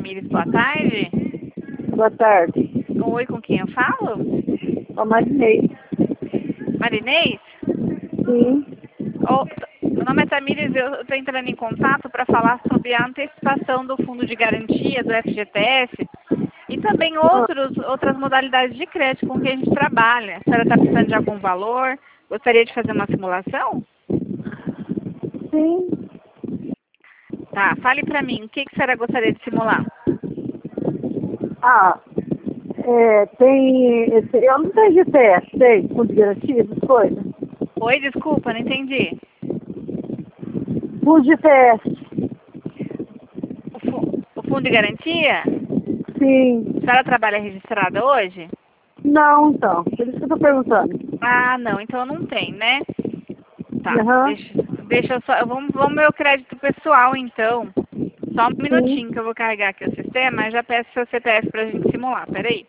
Tamires, boa tarde. Boa tarde. Oi, com quem eu falo? A Marinês. Marinês? Sim. Meu nome é Tamires, eu estou entrando em contato para falar sobre a antecipação do fundo de garantia do FGTS e também outras modalidades de crédito com que a gente trabalha. A senhora está precisando de algum valor? Gostaria de fazer uma simulação? Sim. Tá, fale para mim, o que a senhora gostaria de simular? Tem. Eu não tenho GPS, tem fundo de garantia, essas coisas. Oi, desculpa, não entendi. Fundo de GPS. O fundo de garantia? Sim. A senhora trabalha registrada hoje? Não, então. Por isso que eu tô perguntando. Ah, não, então não tem, né? Tá, Aham. deixa eu só. Vamos meu crédito pessoal, então. Só um Sim. minutinho que eu vou carregar aqui o sistema e já peço seu CPF pra gente simular. Peraí.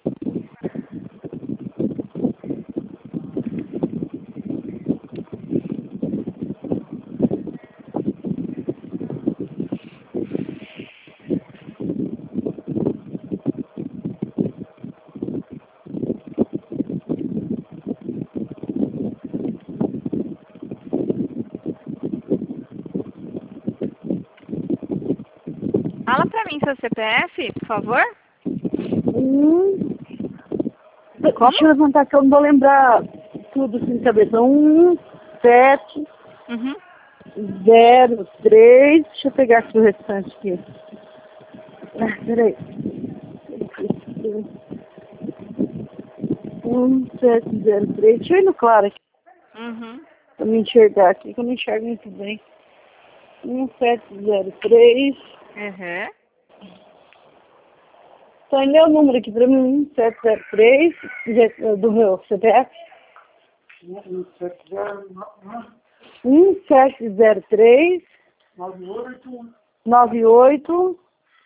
Fala pra mim seu CPF, por favor. Hum. Como? Deixa eu levantar que eu não vou lembrar tudo assim de cabeça. 7 Uhum. 0 3. Deixa eu pegar aqui o restante aqui. Peraí. 1703. Deixa eu ir no claro aqui Uhum. pra me enxergar aqui, que eu não enxergo muito bem. 1703. Uhum. Só lê o número aqui pra mim. 1703 do meu CPF. 1703 98.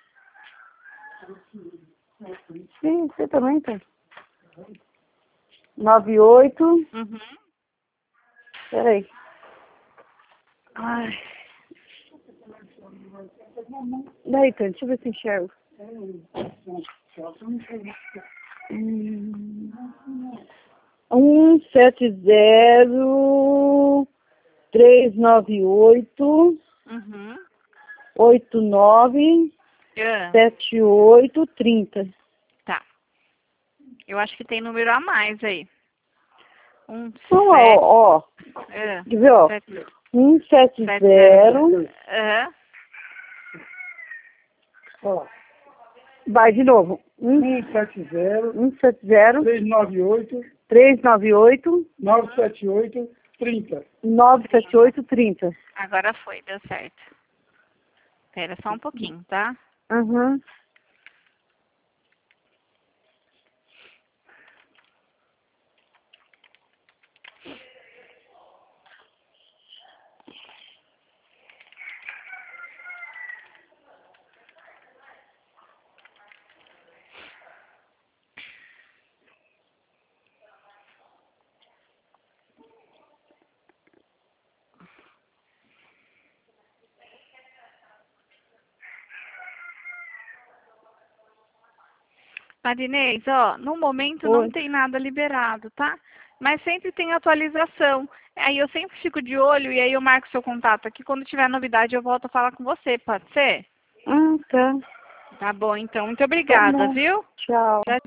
Sim, você também tem. 98. Uhum. Peraí. Ai. Daí, Tânia, deixa eu ver se enxergo. 170398 Uhum. 89 Ah, 78 30. tá. Eu acho que tem número a mais aí. Então, 17. ó. Ah, Quer ver, ó? 170. Aham. Ó. Vai de novo. 170 398 978 30. Agora foi, deu certo. Espera só um pouquinho, tá? Uhum. Marinês, ó, no momento não Oi. tem nada liberado, tá? Mas sempre tem atualização. Aí eu sempre fico de olho e aí eu marco seu contato aqui. Quando tiver novidade eu volto a falar com você, pode ser? Tá. Tá bom, então. Muito Tá obrigada, bom. viu? Tchau. Tchau.